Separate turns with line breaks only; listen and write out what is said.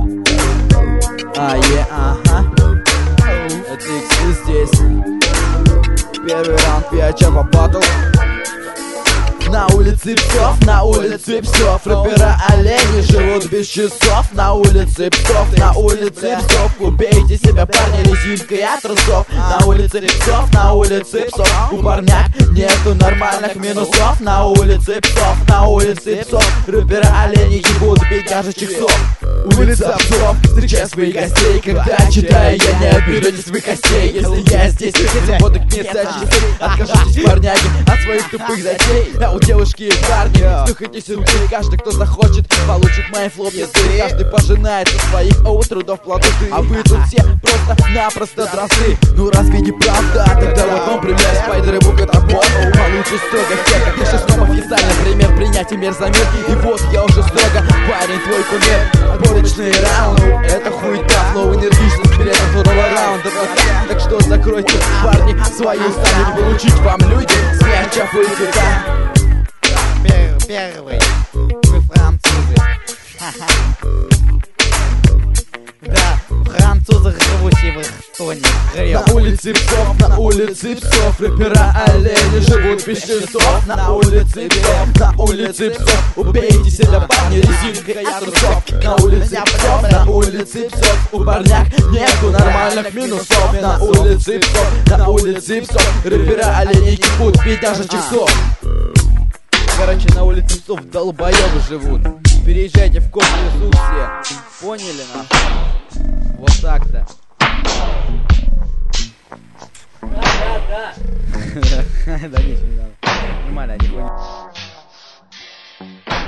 Ага. Это иксы здесь. Первый раунд, пьяча батл. На улице псов, на улице псов. Рэпера олени живут без часов. На улице псов, на улице псов. Убейте себя, парни, резинкой от трусов. На улице псов, на улице псов. У парняк нету нормальных минусов. На улице псов, на улице псов. Рэпера олени ебут бедняжечек сов. Улица псов, встречай своих гостей. Когда читаю, я не обижайтесь вы костей. Если я здесь, этим водок не сочтите. Откажитесь, парняги, от своих тупых затей. А у девушки и парни, стукайтесь руки. Каждый, кто захочет, получит мои флопы. Каждый пожинает со своих трудов плоды. А вы тут все просто-напросто дрозды. Ну разве не правда? Тогда вот вам пример. Спайдеры буквы табон. Получит строго всех, как я шестом официальный пример. Принятие мер за мир. И вот я уже строго, парень, твой кумир. Отборочные раунды, это хуета. Флоу энергичность перед второго раунда. Так что закройте, парни, свои уста. Не получить вам люди, смех, чапы и цвета.
Первый, вы французы. Да, французы, живущие в Эстоне.
На улице псов, на улице псов. Рэпера олени живут без часов. На улице псов, на улице псов. Убейте себя, парни, резинкой от трусов. На улице псов, на улице псов. У парняк нету нормальных минусов. На улице псов, на улице псов. Рэпера олени ебут бедняжечек сов. Короче, на улице псов долбоёбы живут. Переезжайте в Коп-лесу все. Поняли, нахуй? Вот так-то. Да. Да ничего не надо. Нормально, не понял.